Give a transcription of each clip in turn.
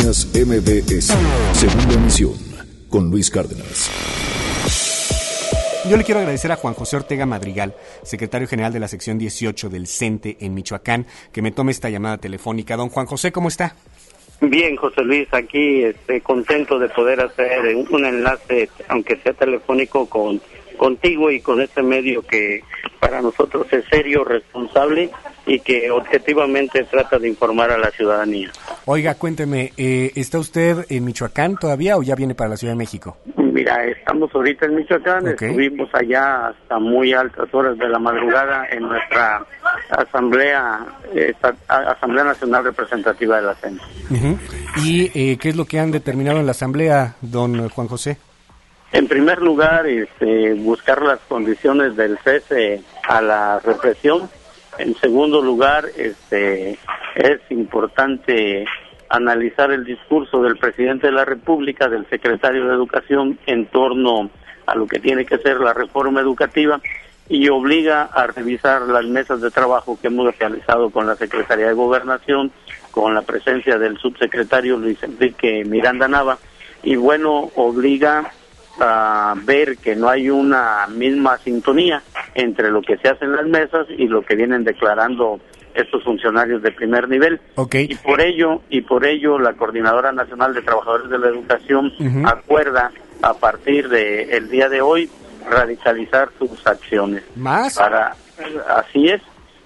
Noticias MBS, segunda emisión, con Luis Cárdenas. Yo le quiero agradecer a Juan José Ortega Madrigal, secretario general de la sección 18 del CENTE en Michoacán, que me tome esta llamada telefónica. Don Juan José, ¿cómo está? Bien, José Luis, aquí contento de poder hacer un enlace, aunque sea telefónico, contigo y con este medio que para nosotros es serio, responsable y que objetivamente trata de informar a la ciudadanía. Oiga, cuénteme, ¿está usted en Michoacán todavía o ya viene para la Ciudad de México? Mira, estamos ahorita en Michoacán, Estuvimos allá hasta muy altas horas de la madrugada en nuestra Asamblea Nacional Representativa de la CENTE. Uh-huh. ¿Y qué es lo que han determinado en la Asamblea, don Juan José? En primer lugar, buscar las condiciones del cese a la represión. En segundo lugar, es importante analizar el discurso del presidente de la República, del secretario de Educación, en torno a lo que tiene que ser la reforma educativa, y obliga a revisar las mesas de trabajo que hemos realizado con la Secretaría de Gobernación, con la presencia del subsecretario Luis Enrique Miranda Nava, y bueno, obliga a ver que no hay una misma sintonía entre lo que se hace en las mesas y lo que vienen declarando estos funcionarios de primer nivel. Okay. Y por ello la Coordinadora Nacional de Trabajadores de la Educación acuerda a partir de el día de hoy radicalizar sus acciones. ¿Más? Así es,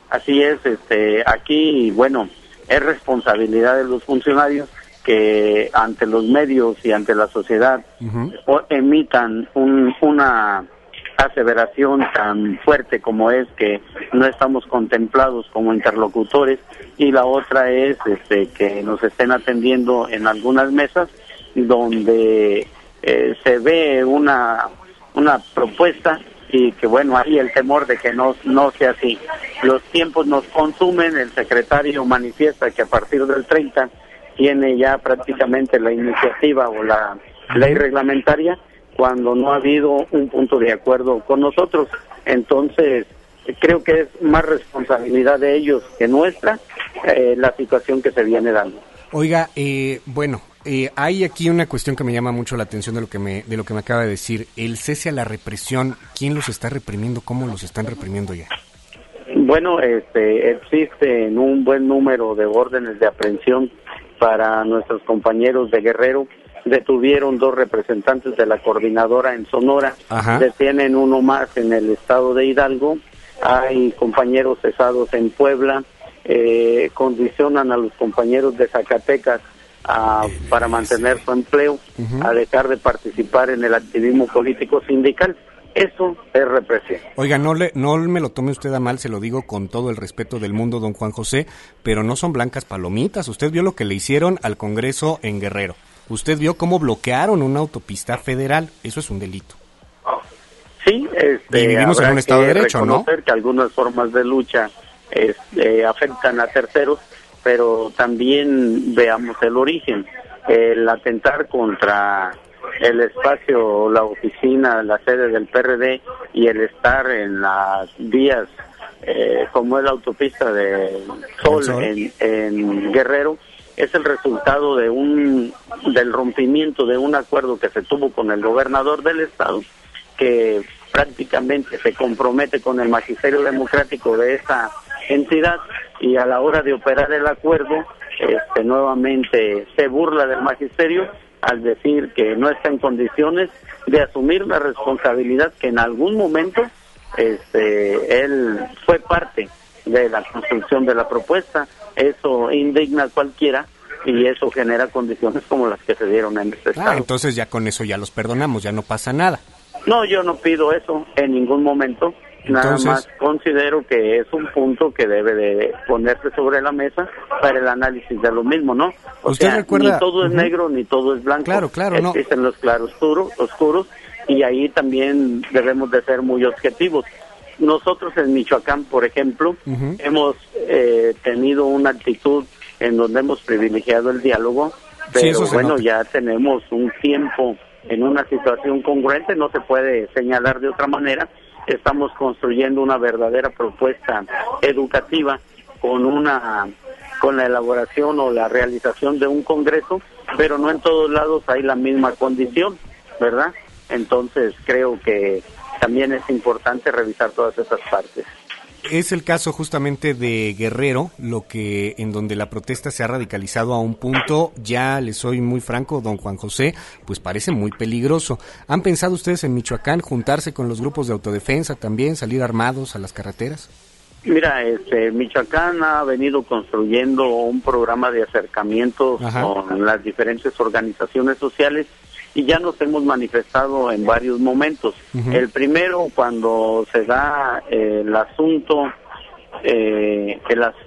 aquí, bueno, es responsabilidad de los funcionarios que ante los medios y ante la sociedad emitan una aseveración tan fuerte como es que no estamos contemplados como interlocutores, y la otra es que nos estén atendiendo en algunas mesas donde se ve una propuesta y que bueno, hay el temor de que no sea así. Los tiempos nos consumen. El secretario manifiesta que a partir del 30 tiene ya prácticamente la iniciativa o la ley reglamentaria, cuando no ha habido un punto de acuerdo con nosotros. Entonces, creo que es más responsabilidad de ellos que nuestra la situación que se viene dando. Oiga, hay aquí una cuestión que me llama mucho la atención de lo que me acaba de decir. El cese a la represión, ¿quién los está reprimiendo? ¿Cómo los están reprimiendo ya? Bueno, existen un buen número de órdenes de aprehensión para nuestros compañeros de Guerrero. Detuvieron 2 representantes de la coordinadora en Sonora. Ajá. Detienen uno más en el estado de Hidalgo. Hay compañeros cesados en Puebla. Condicionan a los compañeros de Zacatecas para mantener su empleo, a dejar de participar en el activismo político sindical. Eso es represión. Oiga, no me lo tome usted a mal, se lo digo con todo el respeto del mundo, don Juan José, pero no son blancas palomitas. Usted vio lo que le hicieron al Congreso en Guerrero. Usted vio cómo bloquearon una autopista federal. Eso es un delito. Sí, y vivimos en un estado de derecho, ¿no? Que algunas formas de lucha afectan a terceros, pero también veamos el origen. El atentar contra el espacio, la oficina, la sede del PRD, y el estar en las vías como es la autopista del Sol en Guerrero, es el resultado del rompimiento de un acuerdo que se tuvo con el gobernador del estado, que prácticamente se compromete con el magisterio democrático de esa entidad, y a la hora de operar el acuerdo nuevamente se burla del magisterio al decir que no está en condiciones de asumir la responsabilidad que en algún momento él fue parte de la construcción de la propuesta. Eso indigna a cualquiera y eso genera condiciones como las que se dieron en este estado. Entonces ya con eso ya los perdonamos, ya no pasa nada. No, yo no pido eso en ningún momento. Entonces, nada más considero que es un punto que debe de ponerse sobre la mesa para el análisis de lo mismo, ¿no? ¿Usted recuerda? Ni todo es negro ni todo es blanco. Claro, no. Existen los claroscuros, oscuros, y ahí también debemos de ser muy objetivos. Nosotros en Michoacán, por ejemplo, hemos tenido una actitud en donde hemos privilegiado el diálogo, pero bueno, ya tenemos un tiempo en una situación congruente, no se puede señalar de otra manera. Estamos construyendo una verdadera propuesta educativa con una con la elaboración o la realización de un congreso, pero no en todos lados hay la misma condición, ¿verdad? Entonces creo que también es importante revisar todas esas partes. Es el caso justamente de Guerrero, en donde la protesta se ha radicalizado a un punto, ya les soy muy franco, don Juan José, pues parece muy peligroso. ¿Han pensado ustedes en Michoacán juntarse con los grupos de autodefensa también, salir armados a las carreteras? Mira, Michoacán ha venido construyendo un programa de acercamiento con las diferentes organizaciones sociales y ya nos hemos manifestado en varios momentos. El primero, cuando se da el asunto de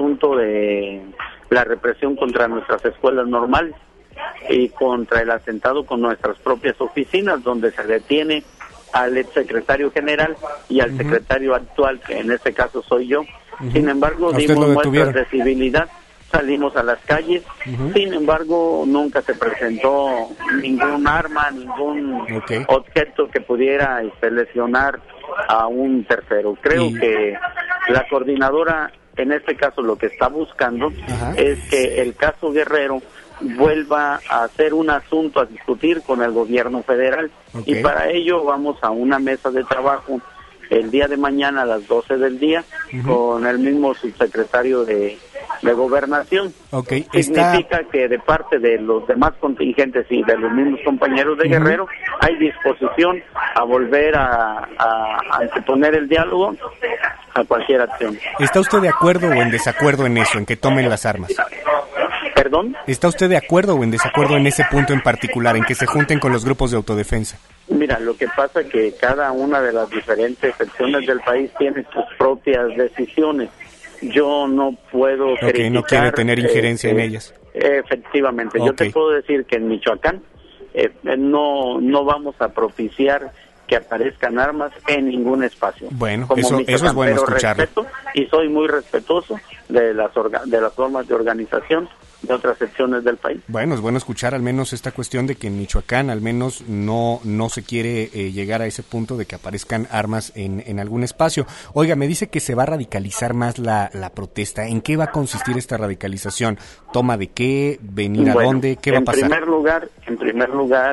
la represión contra nuestras escuelas normales y contra el atentado con nuestras propias oficinas, donde se detiene al exsecretario general y al secretario actual, que en este caso soy yo. Sin embargo, dimos muestras de civilidad, salimos a las calles, sin embargo, nunca se presentó ningún arma, ningún objeto que pudiera lesionar a un tercero. Creo que la coordinadora, en este caso, lo que está buscando es que el caso Guerrero vuelva a ser un asunto a discutir con el gobierno federal, y para ello vamos a una mesa de trabajo el día de mañana a las 12 del día con el mismo subsecretario de Gobernación. Significa que de parte de los demás contingentes y de los mismos compañeros de Guerrero hay disposición a volver a anteponer el diálogo a cualquier acción. ¿Está usted de acuerdo o en desacuerdo en eso, en que tomen las armas? ¿Perdón? ¿Está usted de acuerdo o en desacuerdo en ese punto en particular, en que se junten con los grupos de autodefensa? Mira, lo que pasa es que cada una de las diferentes secciones del país tiene sus propias decisiones. Yo no puedo criticar... no quiere tener injerencia en ellas. Efectivamente. Yo te puedo decir que en Michoacán no vamos a propiciar que aparezcan armas en ningún espacio. Bueno, eso es bueno escucharlo. Respeto, y soy muy respetuoso de las formas de organización de otras secciones del país. Bueno, es bueno escuchar al menos esta cuestión de que en Michoacán al menos no se quiere llegar a ese punto de que aparezcan armas en algún espacio. Oiga, me dice que se va a radicalizar más la protesta. ¿En qué va a consistir esta radicalización? ¿Toma de qué? ¿Venir a dónde? ¿Qué va a pasar? En primer lugar,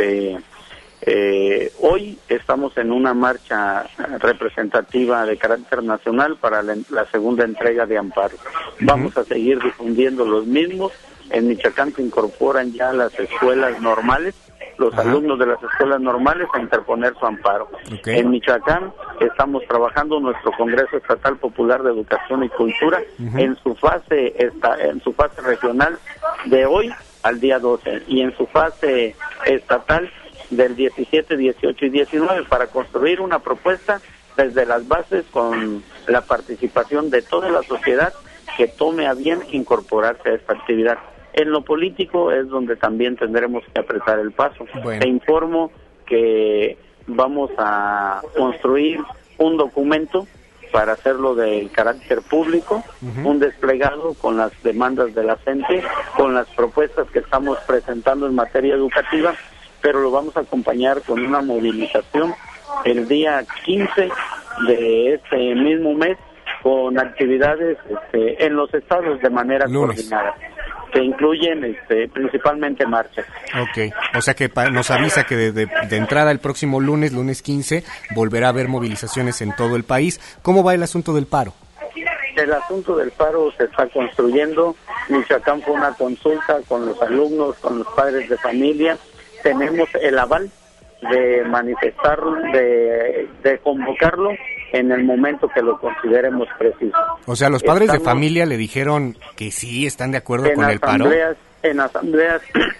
hoy estamos en una marcha representativa de carácter nacional para la segunda entrega de amparos. Vamos a seguir difundiendo los mismos. En Michoacán se incorporan ya las escuelas normales, los alumnos de las escuelas normales a interponer su amparo. En Michoacán estamos trabajando nuestro Congreso Estatal Popular de Educación y Cultura en su fase regional de hoy al día 12 y en su fase estatal del 17, 18 y 19 para construir una propuesta desde las bases con la participación de toda la sociedad que tome a bien incorporarse a esta actividad. En lo político es donde también tendremos que apretar el paso. Te informo que vamos a construir un documento para hacerlo de carácter público, un desplegado con las demandas de la gente, con las propuestas que estamos presentando en materia educativa, pero lo vamos a acompañar con una movilización el día 15 de este mismo mes con actividades en los estados de manera coordinada, que incluyen principalmente marchas. O sea que nos avisa que de entrada el próximo lunes 15, volverá a haber movilizaciones en todo el país. ¿Cómo va el asunto del paro? El asunto del paro se está construyendo. Michoacán fue una consulta con los alumnos, con los padres de familia. Tenemos el aval de manifestarlo, de convocarlo en el momento que lo consideremos preciso. O sea, los padres de familia le dijeron que sí están de acuerdo con el paro. En asambleas,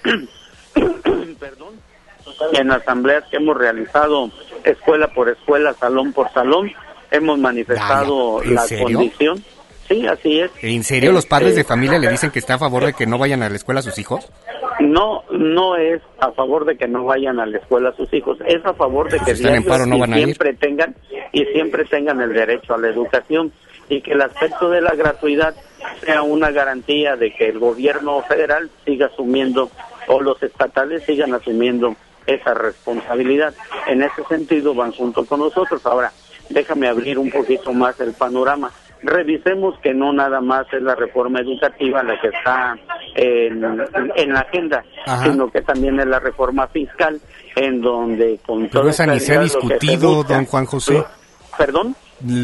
en asambleas que hemos realizado escuela por escuela, salón por salón, hemos manifestado la condición. Sí, así es. ¿En serio los padres de familia le dicen que está a favor de que no vayan a la escuela sus hijos? No es a favor de que no vayan a la escuela sus hijos, es a favor de que siempre tengan el derecho a la educación y que el aspecto de la gratuidad sea una garantía de que el gobierno federal siga asumiendo o los estatales sigan asumiendo esa responsabilidad. En ese sentido van junto con nosotros. Ahora, déjame abrir un poquito más el panorama. revisemos que no nada más es la reforma educativa la que está en la agenda, sino que también es la reforma fiscal, en donde con todo esa ni se ha discutido, don Juan José. ¿Perdón?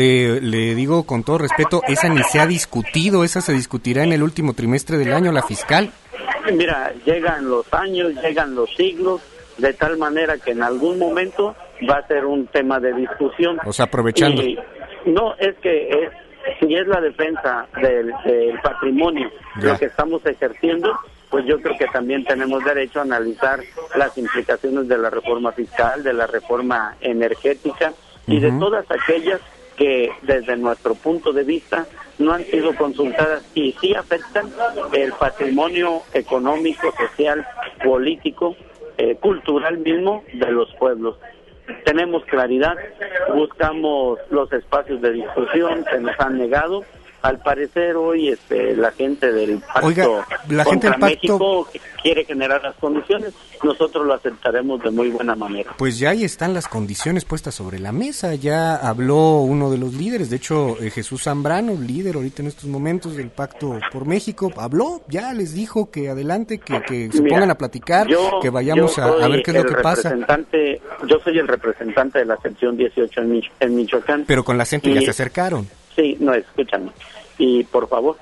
Le digo con todo respeto, esa ni se ha discutido, esa se discutirá en el último trimestre del año, la fiscal. Mira, llegan los años, llegan los siglos, de tal manera que en algún momento va a ser un tema de discusión. O sea, aprovechando. No, es que si es la defensa del patrimonio lo que estamos ejerciendo, pues yo creo que también tenemos derecho a analizar las implicaciones de la reforma fiscal, de la reforma energética y de todas aquellas que desde nuestro punto de vista no han sido consultadas y sí afectan el patrimonio económico, social, político, cultural mismo de los pueblos. Tenemos claridad, buscamos los espacios de discusión, se nos han negado. Al parecer hoy la gente del Pacto contra México quiere generar las condiciones, nosotros lo aceptaremos de muy buena manera. Pues ya ahí están las condiciones puestas sobre la mesa, ya habló uno de los líderes, de hecho Jesús Zambrano, líder ahorita en estos momentos del Pacto por México, habló, ya les dijo que adelante, que se pongan a platicar, que vayamos a ver qué es lo que pasa. Yo soy el representante de la sección 18 en Michoacán. Pero con la gente ya se acercaron. Sí, no, escúchame. Y por favor,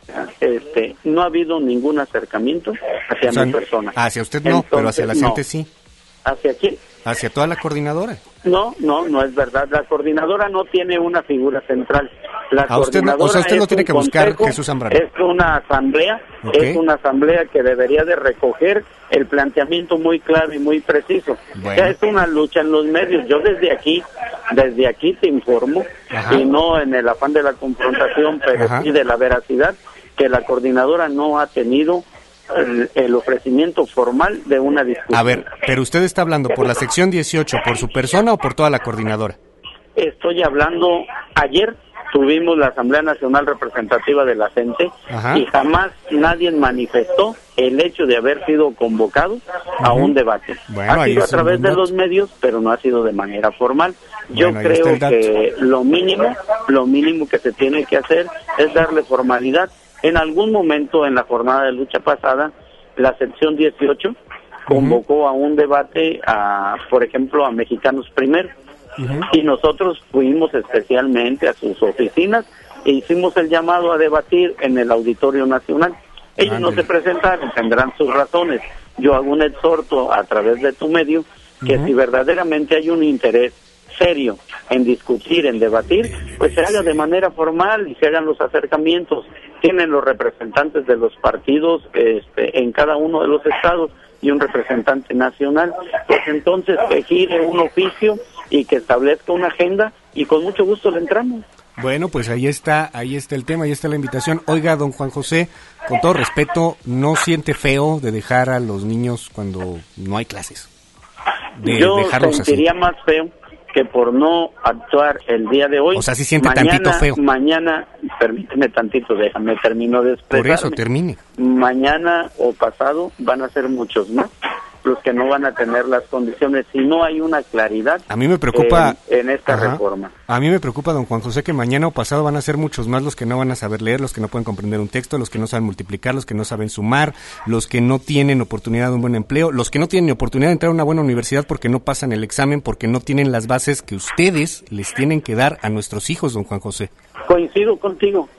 no ha habido ningún acercamiento hacia mi persona. Hacia usted no, entonces, pero hacia la gente sí. ¿Hacia quién? Hacia toda la coordinadora. No es verdad. La coordinadora no tiene una figura central. Usted lo tiene que buscar, Jesús Zambrano. Es una asamblea, es una asamblea que debería de recoger el planteamiento muy claro y muy preciso. Bueno. Ya es una lucha en los medios. Yo desde aquí te informo, y no en el afán de la confrontación, pero sí de la veracidad, que la coordinadora no ha tenido el ofrecimiento formal de una discusión. A ver, pero usted está hablando por la sección 18, ¿por su persona o por toda la coordinadora? Estoy hablando, ayer tuvimos la Asamblea Nacional Representativa de la gente y jamás nadie manifestó el hecho de haber sido convocado a un debate. Bueno, ha sido a través de los medios, pero no ha sido de manera formal. Yo creo que lo mínimo que se tiene que hacer es darle formalidad. En algún momento en la jornada de lucha pasada, la sección 18 convocó a un debate, por ejemplo, a Mexicanos Primero. Y nosotros fuimos especialmente a sus oficinas e hicimos el llamado a debatir en el Auditorio Nacional. Ellos no se presentaron, tendrán sus razones. Yo hago un exhorto a través de tu medio que si verdaderamente hay un interés serio en discutir, en debatir, pues se haga de manera formal y se hagan los acercamientos. Tienen los representantes de los partidos en cada uno de los estados y un representante nacional, pues entonces que gire un oficio y que establezca una agenda y con mucho gusto le entramos. Bueno, pues ahí está el tema, ahí está la invitación. Oiga, don Juan José, con todo respeto, ¿no siente feo de dejar a los niños cuando no hay clases? Yo sentiría más feo que por no actuar el día de hoy. O sea, si siente tantito feo. Mañana, permíteme tantito, déjame termino de expresarme. Por eso, termine. Mañana o pasado van a ser muchos más los que no van a tener las condiciones si no hay una claridad. A mí me preocupa en esta reforma. A mí me preocupa, don Juan José, que mañana o pasado van a ser muchos más los que no van a saber leer, los que no pueden comprender un texto, los que no saben multiplicar, los que no saben sumar, los que no tienen oportunidad de un buen empleo, los que no tienen oportunidad de entrar a una buena universidad porque no pasan el examen, porque no tienen las bases que ustedes les tienen que dar a nuestros hijos, don Juan José. Coincido contigo,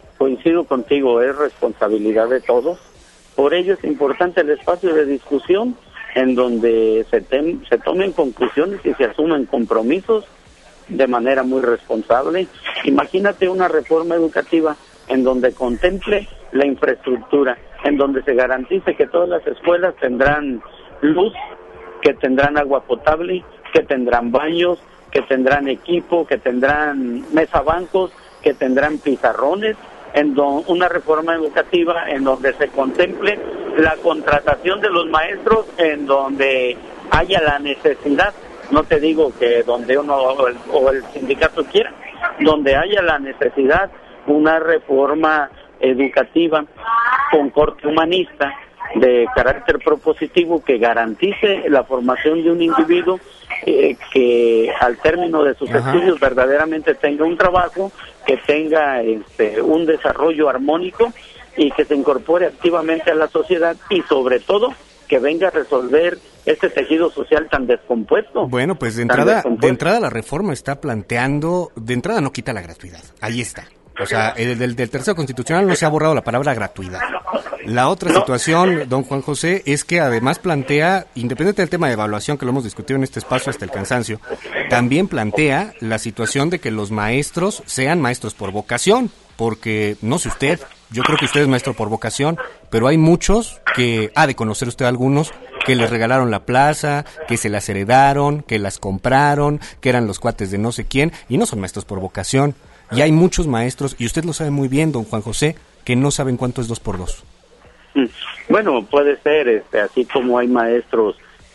es responsabilidad de todos. Por ello es importante el espacio de discusión en donde se tomen conclusiones y se asumen compromisos de manera muy responsable. Imagínate una reforma educativa en donde contemple la infraestructura, en donde se garantice que todas las escuelas tendrán luz, que tendrán agua potable, que tendrán baños, que tendrán equipo, que tendrán mesabancos, que tendrán pizarrones, una reforma educativa en donde se contemple la contratación de los maestros, en donde haya la necesidad, no te digo que donde uno o el sindicato quiera, donde haya la necesidad, una reforma educativa con corte humanista, de carácter propositivo, que garantice la formación de un individuo que al término de sus estudios verdaderamente tenga un trabajo, que tenga un desarrollo armónico y que se incorpore activamente a la sociedad y sobre todo que venga a resolver este tejido social tan descompuesto. Bueno, pues de entrada la reforma está planteando, de entrada no quita la gratuidad, ahí está. O sea, del tercero constitucional no se ha borrado la palabra gratuidad. La otra situación, don Juan José, es que además plantea, independiente del tema de evaluación que lo hemos discutido en este espacio hasta el cansancio, también plantea la situación de que los maestros sean maestros por vocación, porque no sé usted, yo creo que usted es maestro por vocación, pero hay muchos que, ha de conocer usted algunos, que les regalaron la plaza, que se las heredaron, que las compraron, que eran los cuates de no sé quién, y no son maestros por vocación. Y hay muchos maestros, y usted lo sabe muy bien, don Juan José, que no saben cuánto es 2 por 2. Bueno, puede ser, así como hay maestros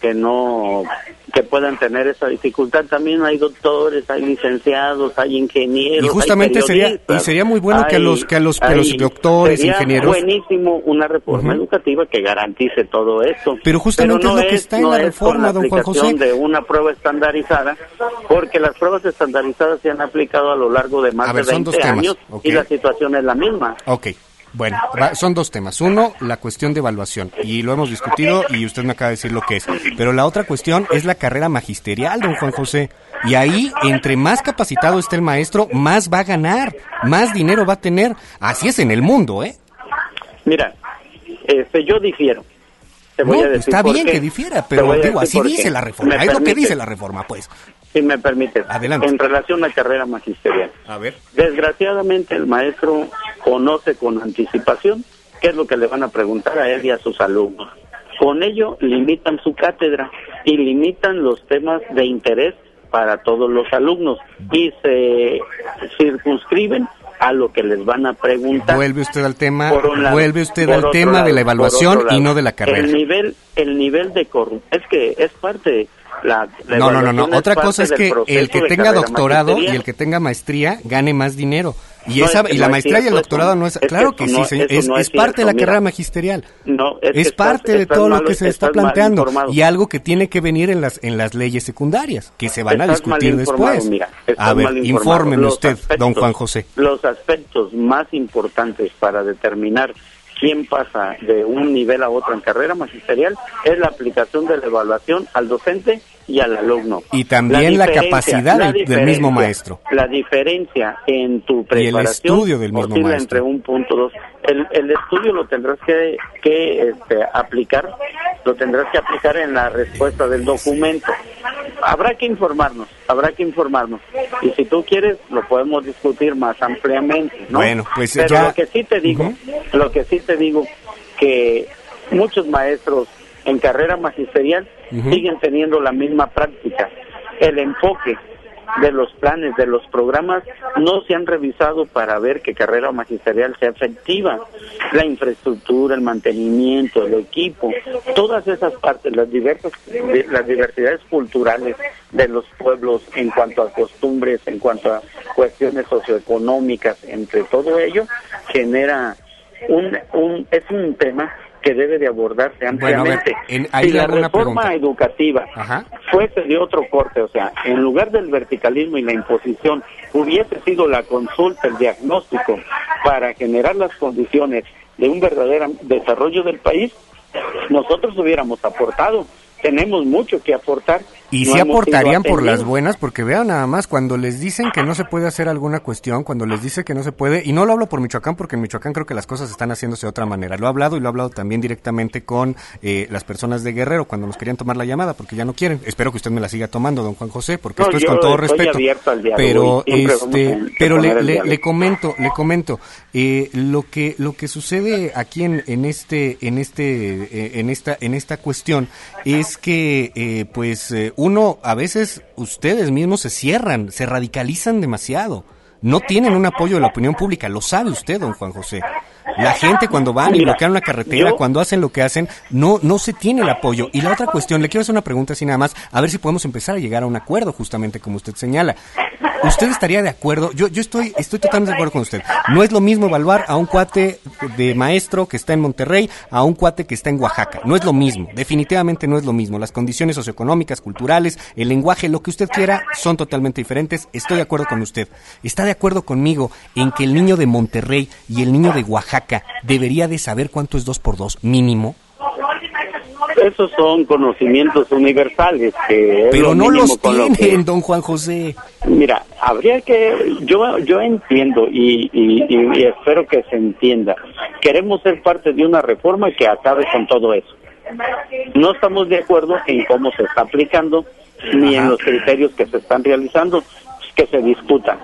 que puedan tener esa dificultad, también hay doctores, hay licenciados, hay ingenieros, y justamente sería muy bueno que a los doctores, ingenieros, buenísimo una reforma educativa que garantice todo eso. Pero justamente no es lo que está en la reforma, don Juan José, de una prueba estandarizada, porque las pruebas estandarizadas se han aplicado a lo largo de más de 20 años, y la situación es la misma. Okay. Bueno, son 2 temas. Uno, la cuestión de evaluación, y lo hemos discutido y usted me acaba de decir lo que es. Pero la otra cuestión es la carrera magisterial, don Juan José. Y ahí, entre más capacitado esté el maestro, más va a ganar, más dinero va a tener. Así es en el mundo, ¿eh? Mira, yo difiero. Te voy a decir está bien que difiera, pero digo, así dice la reforma. Es lo que dice la reforma, pues. Si me permites, adelante. En relación a la carrera magisterial. A ver. Desgraciadamente el maestro conoce con anticipación qué es lo que le van a preguntar a él y a sus alumnos. Con ello limitan su cátedra y limitan los temas de interés para todos los alumnos y se circunscriben a lo que les van a preguntar. Vuelve usted al tema, de la evaluación y no de la carrera. El nivel de corrupción, es que es parte. No. Otra cosa es que el que tenga doctorado y el que tenga maestría gane más dinero. Y la maestría y el doctorado no es... Claro que sí, es parte de la carrera magisterial. Es parte de todo lo que se está planteando. Y algo que tiene que venir en las leyes secundarias, que se van a discutir después. A ver, infórmeme usted, don Juan José. Los aspectos más importantes para determinar quién pasa de un nivel a otro en carrera magisterial es la aplicación de la evaluación al docente y al alumno. Y también la capacidad del mismo maestro. La diferencia en tu preparación y el estudio del mismo maestro. Entre un punto, 2. El estudio lo tendrás que aplicar, en la respuesta del documento. Habrá que informarnos. Y si tú quieres, lo podemos discutir más ampliamente, ¿no? Bueno, pues pero ya... lo que sí te digo, que muchos maestros en carrera magisterial siguen teniendo la misma práctica. El enfoque de los planes, de los programas, no se han revisado para ver que carrera magisterial sea efectiva. La infraestructura, el mantenimiento, el equipo, todas esas partes, las diversidades culturales de los pueblos en cuanto a costumbres, en cuanto a cuestiones socioeconómicas, entre todo ello, genera es un tema que debe de abordarse ampliamente. Bueno, a ver, si la reforma educativa fuese de otro corte, o sea, en lugar del verticalismo y la imposición, hubiese sido la consulta, el diagnóstico, para generar las condiciones de un verdadero desarrollo del país, nosotros hubiéramos aportado. Tenemos mucho que aportar. Y sí aportarían por las buenas, porque vean nada más, cuando les dicen que no se puede hacer alguna cuestión, cuando les dice que no se puede, y no lo hablo por Michoacán, porque en Michoacán creo que las cosas están haciéndose de otra manera. Lo he hablado también directamente con las personas de Guerrero, cuando nos querían tomar la llamada, porque ya no quieren. Espero que usted me la siga tomando, don Juan José, porque esto es con todo respeto. Pero le comento, lo que sucede aquí en esta cuestión es que uno, a veces ustedes mismos se cierran, se radicalizan demasiado, no tienen un apoyo de la opinión pública, lo sabe usted, don Juan José. La gente cuando van y bloquean una carretera, cuando hacen lo que hacen, no se tiene el apoyo. Y la otra cuestión, le quiero hacer una pregunta así nada más, a ver si podemos empezar a llegar a un acuerdo, justamente como usted señala. ¿Usted estaría de acuerdo? Yo estoy totalmente de acuerdo con usted. No es lo mismo evaluar a un cuate de maestro que está en Monterrey a un cuate que está en Oaxaca. No es lo mismo, definitivamente no es lo mismo. Las condiciones socioeconómicas, culturales, el lenguaje, lo que usted quiera, son totalmente diferentes. Estoy de acuerdo con usted. ¿Está de acuerdo conmigo en que el niño de Monterrey y el niño de Oaxaca debería de saber cuánto es 2 por 2, mínimo? Esos son conocimientos universales que pero no los tienen, que... don Juan José. Mira, habría que, yo entiendo y espero que se entienda. Queremos ser parte de una reforma que acabe con todo eso. No estamos de acuerdo en cómo se está aplicando ni en los criterios que se están realizando. Que se discuta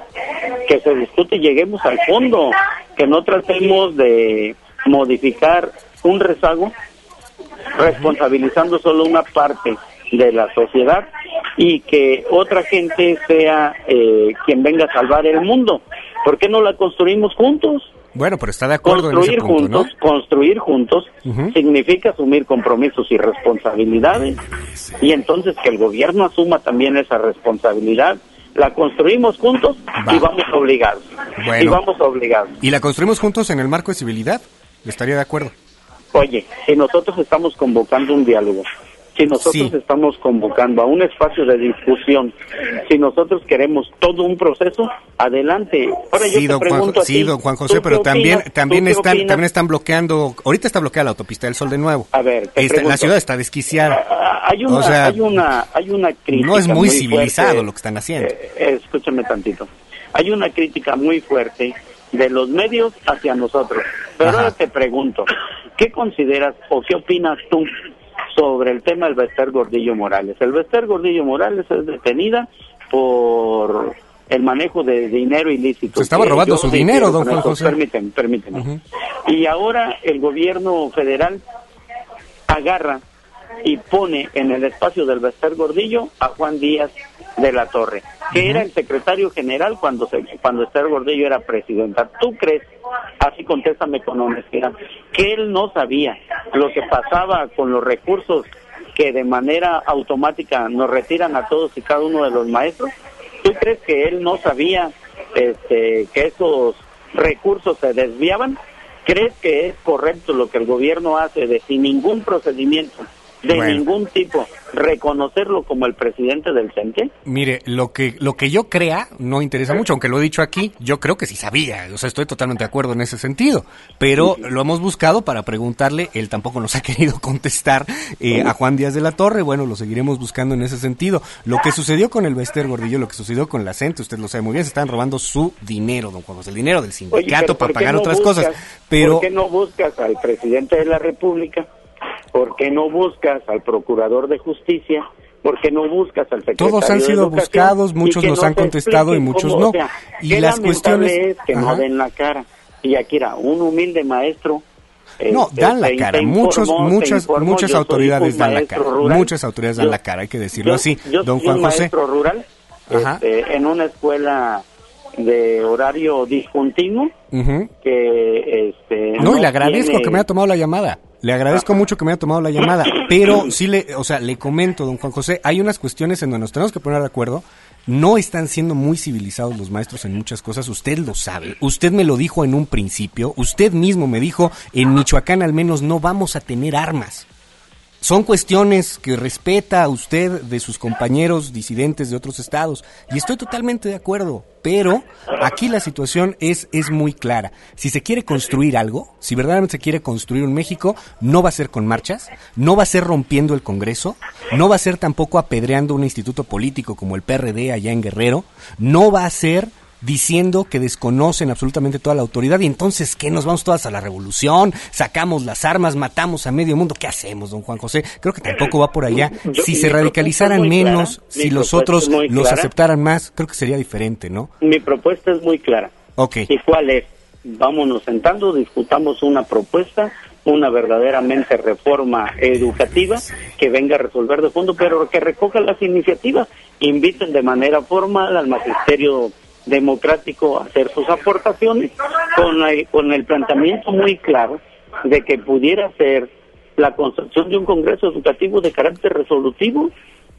y lleguemos al fondo, que no tratemos de modificar un rezago responsabilizando solo una parte de la sociedad y que otra gente sea quien venga a salvar el mundo. ¿Por qué no la construimos juntos? Bueno, pero está de acuerdo en ese punto, ¿no? Construir juntos significa asumir compromisos y responsabilidades, y entonces que el gobierno asuma también esa responsabilidad. La construimos juntos y vamos obligados. Bueno. Y vamos obligados. ¿Y la construimos juntos en el marco de civilidad? Estaría de acuerdo. Oye, si nosotros estamos convocando un diálogo, si nosotros estamos convocando a un espacio de discusión, si nosotros queremos todo un proceso, adelante. Ahora yo te pregunto a ti, don Juan José, pero también están bloqueando, ahorita está bloqueada la autopista del Sol de nuevo. A ver, la ciudad está desquiciada. Hay una crítica. No es muy civilizado fuerte, lo que están haciendo. Escúchame tantito. Hay una crítica muy fuerte de los medios hacia nosotros. Pero ahora te pregunto, ¿qué consideras o qué opinas tú sobre el tema del Bester Gordillo Morales? El Bester Gordillo Morales es detenida por el manejo de dinero ilícito. Se estaba robando su dinero, don Juan José. Permíteme. Y ahora el gobierno federal agarra y pone en el espacio del Bester Gordillo a Juan Díaz de la Torre, que era el secretario general cuando Bester Gordillo era presidenta. ¿Tú crees, así contéstame con honestidad, que él no sabía lo que pasaba con los recursos que de manera automática nos retiran a todos y cada uno de los maestros? ¿Tú crees que él no sabía que esos recursos se desviaban? ¿Crees que es correcto lo que el gobierno hace de sin ningún procedimiento, ningún tipo, reconocerlo como el presidente del CENTE? Mire, lo que yo crea no interesa mucho, aunque lo he dicho aquí, yo creo que sí sabía, o sea, estoy totalmente de acuerdo en ese sentido, pero lo hemos buscado para preguntarle, él tampoco nos ha querido contestar a Juan Díaz de la Torre, bueno, lo seguiremos buscando en ese sentido. Lo que sucedió con el Bester Gordillo, lo que sucedió con la CENTE, usted lo sabe muy bien, se están robando su dinero, don Juan José, el dinero del sindicato para pagar otras cosas, pero... ¿Por qué no buscas al presidente de la República? ¿Por qué no buscas al procurador de justicia? ¿Por qué no buscas al secretario Todos han sido buscados, muchos nos han contestado y muchos no. O sea, y las cuestiones es que no den la cara. Y aquí era un humilde maestro. No, dan la cara. Muchas autoridades dan la cara. Rural. Muchas autoridades dan la cara, hay que decirlo así. Don Juan José. Maestro rural, en una escuela de horario discontinuo, que no, y le agradezco que me haya tomado la llamada. Le agradezco mucho que me haya tomado la llamada, pero sí le comento, don Juan José, hay unas cuestiones en donde nos tenemos que poner de acuerdo. No están siendo muy civilizados los maestros en muchas cosas, usted lo sabe. Usted me lo dijo en un principio, usted mismo me dijo, en Michoacán al menos no vamos a tener armas. Son cuestiones que respeta usted de sus compañeros disidentes de otros estados, y estoy totalmente de acuerdo, pero aquí la situación es muy clara. Si se quiere construir algo, si verdaderamente se quiere construir un México, no va a ser con marchas, no va a ser rompiendo el Congreso, no va a ser tampoco apedreando un instituto político como el PRD allá en Guerrero, no va a ser diciendo que desconocen absolutamente toda la autoridad y entonces, ¿qué? Nos vamos todas a la revolución, sacamos las armas, matamos a medio mundo. ¿Qué hacemos, don Juan José? Creo que tampoco va por allá. Si se radicalizaran menos, si los otros los aceptaran más, creo que sería diferente, ¿no? Mi propuesta es muy clara. Okay. ¿Y cuál es? Vámonos sentando, discutamos una propuesta, una verdaderamente reforma educativa que venga a resolver de fondo, pero que recoja las iniciativas, inviten de manera formal al magisterio democrático a hacer sus aportaciones con el planteamiento muy claro de que pudiera ser la construcción de un congreso educativo de carácter resolutivo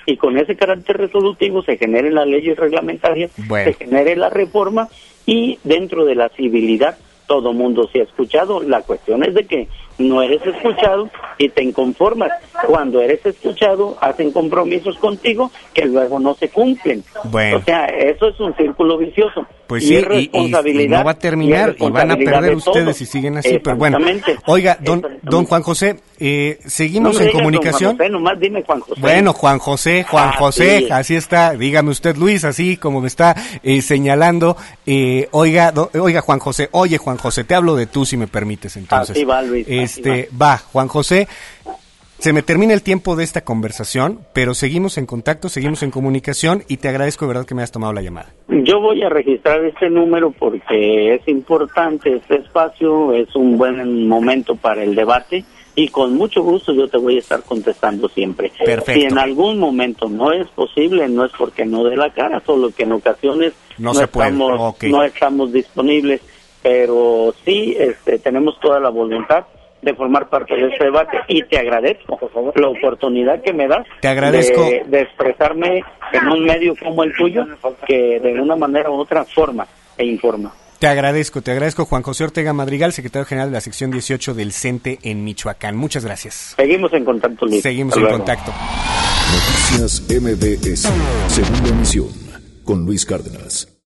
y con ese carácter resolutivo se generen las leyes reglamentarias, se genere la reforma y dentro de la civilidad todo mundo se ha escuchado. La cuestión es de que no eres escuchado y te inconformas. Cuando eres escuchado, hacen compromisos contigo que luego no se cumplen. Bueno. O sea, eso es un círculo vicioso. Pues y sí, es responsabilidad, y no va a terminar y van a perder ustedes si siguen así. Pero bueno, oiga, don Juan José, seguimos en comunicación. Juan José, nomás dime Juan José. Bueno, Juan José, sí. Así está. Dígame usted, Luis, así como me está señalando. Oiga, Juan José, te hablo de tú si me permites entonces. Así va, Luis. Va, Juan José. Se me termina el tiempo de esta conversación, pero seguimos en contacto, seguimos en comunicación y te agradezco de verdad que me hayas tomado la llamada. Yo voy a registrar este número porque es importante este espacio, es un buen momento para el debate y con mucho gusto yo te voy a estar contestando siempre. Perfecto. Si en algún momento no es posible, no es porque no dé la cara, solo que en ocasiones no estamos disponibles, pero sí tenemos toda la voluntad de formar parte de este debate y te agradezco la oportunidad que me das. Te agradezco de expresarme en un medio como el tuyo, que de una manera u otra forma e informa. Te agradezco Juan José Ortega Madrigal, secretario general de la sección 18 del CENTE en Michoacán. Muchas gracias. Seguimos en contacto, Luis. Seguimos en contacto. Noticias MBS, segunda emisión, con Luis Cárdenas.